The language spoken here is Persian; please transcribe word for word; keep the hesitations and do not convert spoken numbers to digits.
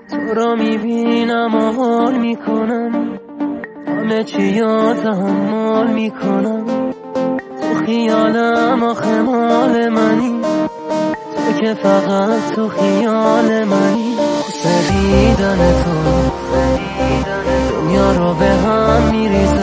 تو رو میبینم و حال میکنم، همه چی یا تحمل میکنم. تو خیالم آخه مال منی، تو که فقط تو خیال منی. واسه دیدن تو دنیا رو به هم میریزم.